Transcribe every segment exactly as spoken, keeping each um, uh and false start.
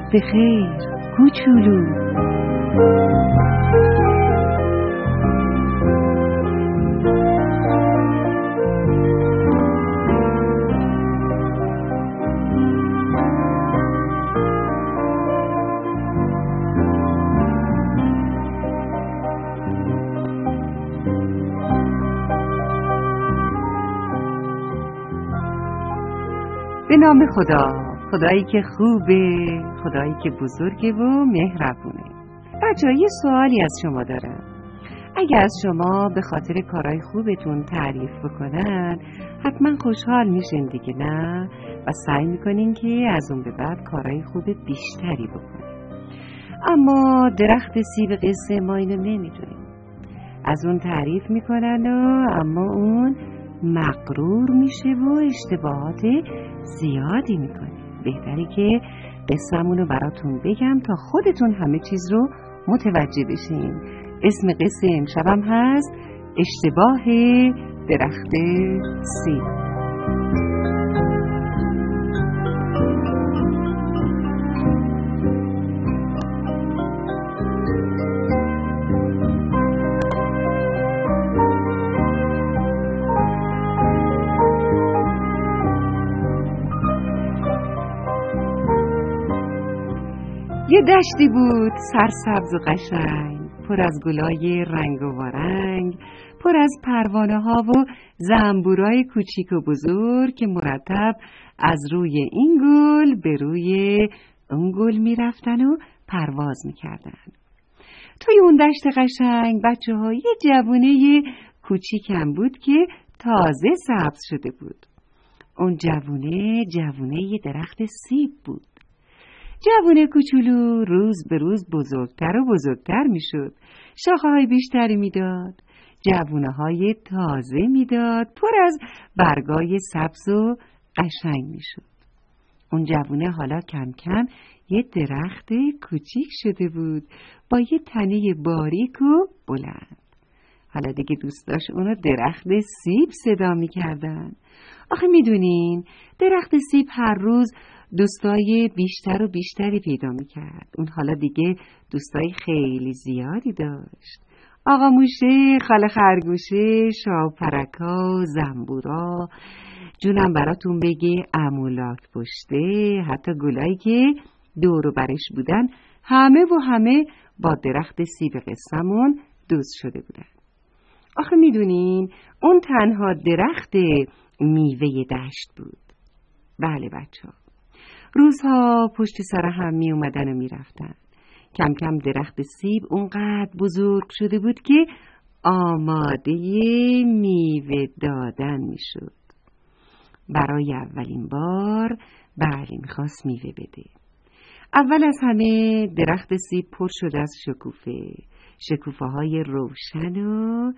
به خیر کوچولو. به نام خدا، خدایی که خوبه، خدایی که بزرگه و مهربونه. بچه‌ها یه سوالی از شما دارم. اگه از شما به خاطر کارهای خوبتون تعریف بکنن حتما خوشحال میشین دیگه، نه؟ و سعی میکنین که از اون به بعد کارهای خوب بیشتری بکنین. اما درخت سیب قصه ما اینو نمیدونیم. از اون تعریف میکنن و اما اون مغرور میشه و اشتباهات زیادی میکنه. بهتره که قصه‌مون رو براتون بگم تا خودتون همه چیز رو متوجه بشین. اسم قصه امشبم هست اشتباه درخت سیب. یه دشتی بود سرسبز و قشنگ، پر از گلای رنگ و رنگ، پر از پروانه ها و زنبورای کوچیک و بزرگ که مرتب از روی این گل به روی اون گل می رفتن و پرواز می کردن. توی اون دشت قشنگ بچه ها یه جوونه کوچیکم بود که تازه سبز شده بود. اون جوونه جوونه یه درخت سیب بود. جوونه کوچولو روز به روز بزرگتر و بزرگتر می شد. شاخه های بیشتری می داد. جوونه های تازه می داد. پر از برگای سبز و قشنگ می شد. اون جوونه حالا کم کم یه درخت کوچیک شده بود با یه تنه باریک و بلند. حالا دیگه دوستاش اونو درخت سیب صدا می کردن. آخه می دونین درخت سیب هر روز دوستای بیشتر و بیشتری پیدا میکرد. اون حالا دیگه دوستای خیلی زیادی داشت. آقا موشه، خاله خرگوشه، شاپرکا، زنبورا، جونم براتون بگه عمولاک پشته، حتی گلایی که دور و برش بودن همه و همه با درخت سیب قصه‌مون دوست شده بودن. آخه میدونین اون تنها درخت میوه دشت بود. بله بچه‌ها، روزها پشت سر هم می اومدن و می رفتن. کم کم درخت سیب اونقدر بزرگ شده بود که آماده میوه دادن می شد. برای اولین بار بله میخواست میوه بده. اول از همه درخت سیب پر شد از شکوفه، شکوفه های روشن و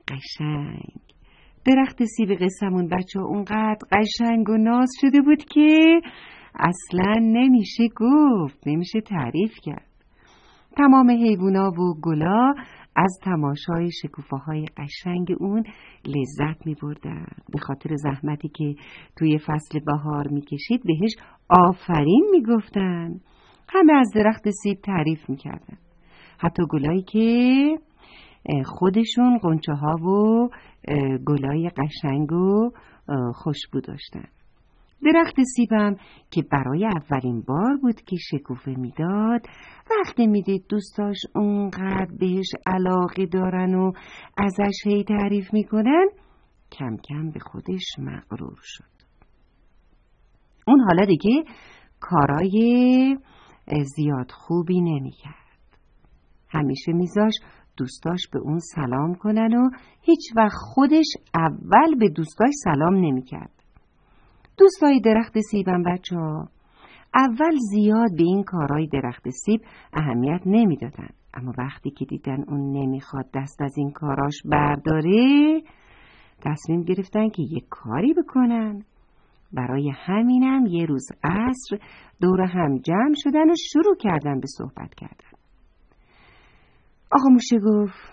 قشنگ. درخت سیب قصه‌مون بچه ها اونقدر قشنگ و ناز شده بود که اصلا نمیشه گفت، نمیشه تعریف کرد. تمام حیوونا و گلا از تماشای شکوفه های قشنگ اون لذت می بردن. به خاطر زحمتی که توی فصل بهار می کشید بهش آفرین می گفتن. همه از درخت سیب تعریف می کردن. حتی گلایی که خودشون غنچه ها و گلای قشنگ و خوشبو داشتن. درخت سیبم که برای اولین بار بود که شکوفه میداد، وقتی میدید دوستاش اونقدر بهش علاقه دارن و ازش هی تعریف میکنن، کم کم به خودش مغرور شد. اون حالا دیگه کارای زیاد خوبی نمیکرد. همیشه میذاش دوستاش به اون سلام کنن و هیچ وقت خودش اول به دوستاش سلام نمیکرد. دوستای درخت سیبم بچه ها اول زیاد به این کارهای درخت سیب اهمیت نمیدادن، اما وقتی که دیدن اون نمیخواد دست از این کاراش برداره تصمیم گرفتن که یک کاری بکنن. برای همینم یه روز عصر دور هم جمع شدن و شروع کردن به صحبت کردن. آقا موشه گفت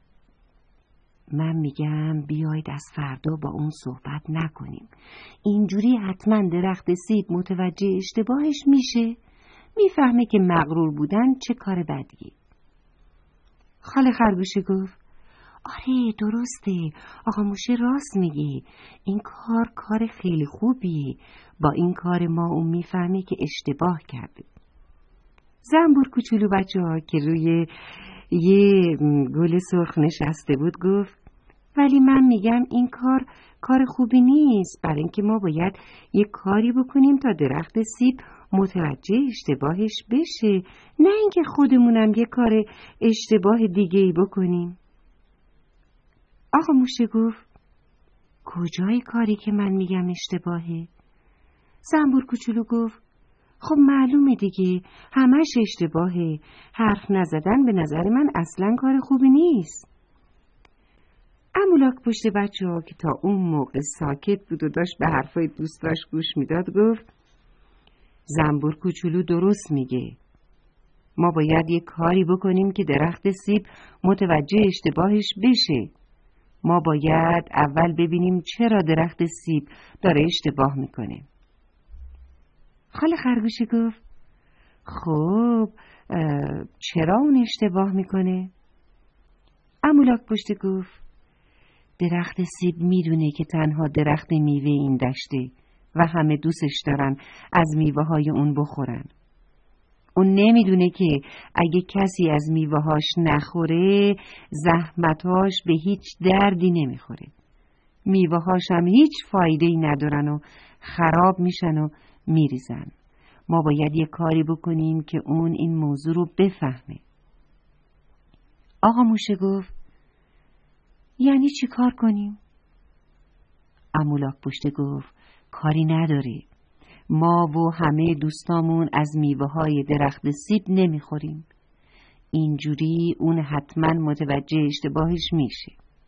من میگم بیایید از فردا با اون صحبت نکنیم. اینجوری حتما درخت سیب متوجه اشتباهش میشه. میفهمه که مغرور بودن چه کار بدیه. خاله خرگوشه گفت آره درسته، آقا موشه راست میگه، این کار کار خیلی خوبیه، با این کار ما اون میفهمه که اشتباه کرده. زنبور کوچولو بچه ها که روی یه گل سرخ نشسته بود گفت ولی من میگم این کار کار خوبی نیست، برای اینکه ما باید یه کاری بکنیم تا درخت سیب متوجه اشتباهش بشه، نه اینکه خودمونم یه کار اشتباه دیگه ای بکنیم. آقا موشه گفت کجای کاری که من میگم اشتباهه؟ زنبور کوچولو گفت خب معلومه دیگه، همش اشتباهه، حرف نزدن به نظر من اصلا کار خوبی نیست. عمولاک پشت بچه ها که تا اون موقع ساکت بود و داشت به حرفای دوستاش گوش میداد گفت زنبور کوچولو درست میگه، ما باید یه کاری بکنیم که درخت سیب متوجه اشتباهش بشه. ما باید اول ببینیم چرا درخت سیب داره اشتباه میکنه. خاله خرگوشه گفت خب چرا اون اشتباه میکنه؟ عمولاک پشت گفت درخت سیب میدونه که تنها درخت میوه این دشته و همه دوستش دارن از میوه های اون بخورن. اون نمیدونه که اگه کسی از میوه‌هاش نخوره زحمتاش به هیچ دردی نمیخوره. میوه‌هاش هم هیچ فایده‌ای ندارن و خراب میشن و میریزن. ما باید یه کاری بکنیم که اون این موضوع رو بفهمه. آقا موشه گفت یعنی چی کار کنیم؟ عمولاک پشت گفت کاری نداره، ما و همه دوستامون از میوه‌های درخت سیب نمیخوریم. اینجوری اون حتما متوجه اشتباهش میشه.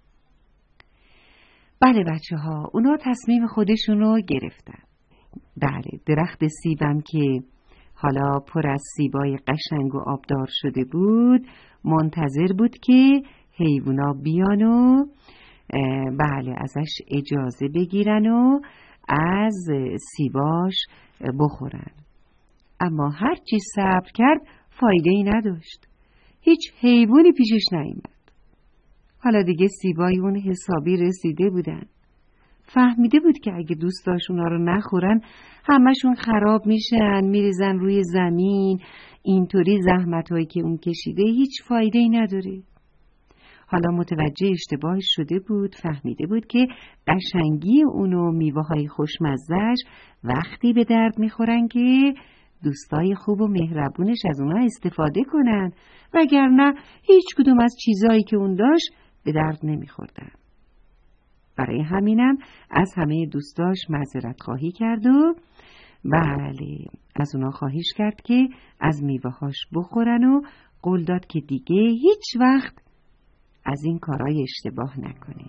بله بچه ها، اونا تصمیم خودشون رو گرفتن. بله درخت سیبم که حالا پر از سیبای قشنگ و آبدار شده بود منتظر بود که حیوونا بیان و بله ازش اجازه بگیرن و از سیباش بخورن. اما هر چی صبر کرد فایده ای نداشت، هیچ حیوانی پیشش نیامد. حالا دیگه سیبای اون حسابی رسیده بودن. فهمیده بود که اگه دوستاش اونا رو نخورن همشون خراب میشن، میریزن روی زمین، اینطوری زحمتایی که اون کشیده هیچ فایده ای نداره. حالا متوجه اشتباهش شده بود، فهمیده بود که قشنگی اونو میوه‌های خوشمزه‌اش وقتی به درد میخورن که دوستای خوب و مهربونش از اونها استفاده کنن، وگرنه هیچ کدوم از چیزایی که اون داشت به درد نمیخوردن. برای همینم از همه دوستاش معذرت خواهی کرد و بله از اونا خواهش کرد که از میوه‌هاش بخورن و قول داد که دیگه هیچ وقت از این کارهای اشتباه نکنه.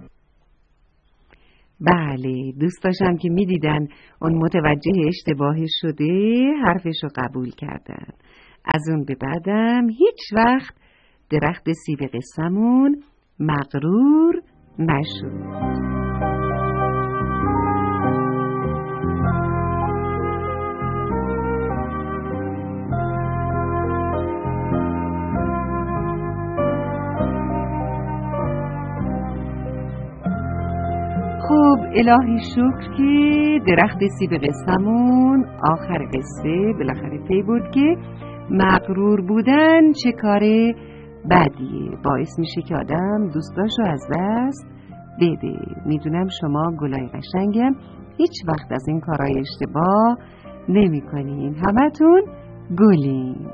بله دوستاشم که میدیدن اون متوجه اشتباهش شده حرفش رو قبول کردن. از اون به بعدم هیچ وقت درخت سیب قصه‌مون مغرور نشد. خب الهی شکر که درخت سیب قصه‌مون آخر قصه بالاخره پی بود که مغرور بودن چه کار بدیه، باعث میشه که آدم دوستاشو از دست بده. میدونم شما گلای قشنگم هیچ وقت از این کارهای اشتباه نمی کنین، همتون گلین.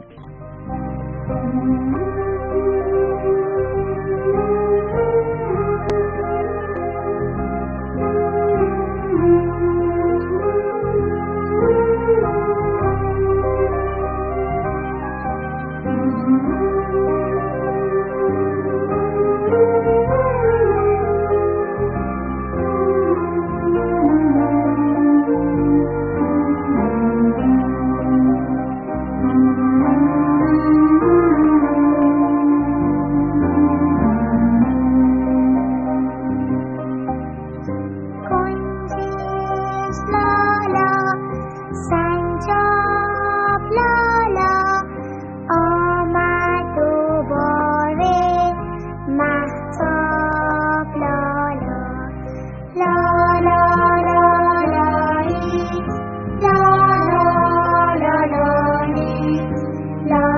لا